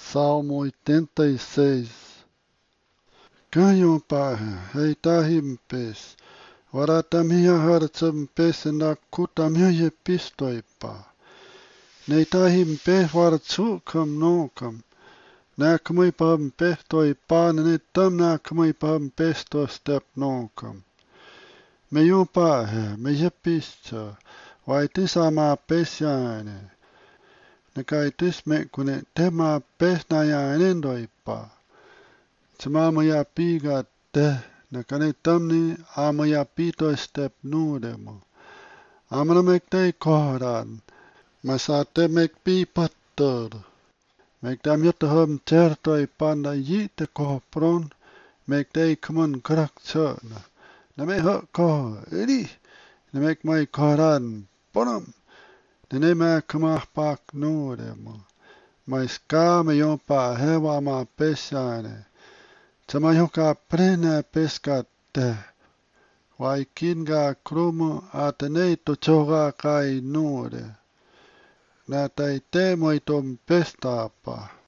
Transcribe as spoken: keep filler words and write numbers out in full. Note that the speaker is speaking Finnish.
Salmo oitenta e seis. Ganham paha, heitahim pes. Waratamia hartsam pes nakutamia ye pistoipa. Neitahim pes wartsukam nokam. Nakmui pam pestoipa netam nakmui pam pesto step nokam. Me jo paha, me je pista. Waitisama pesjane. Nekaitis me kune tema pesna jainen doipa. Tsama ya piga te nekane tamni ama ya pito step nudemo. Amana mekte koran. Masate mek pi patter. Mektam jette hom tertoi panda jite kopron. Mekte kumun krak tsana. Name ho ko edi. Nemek mai koran bonum. Nene ma kumah pak nudemo. Mai ska me yopa hewa ma pesane. Tsama joka prena pescate. Waikinga krumu atene to choga kai nude. Na tai te moitom pestapa.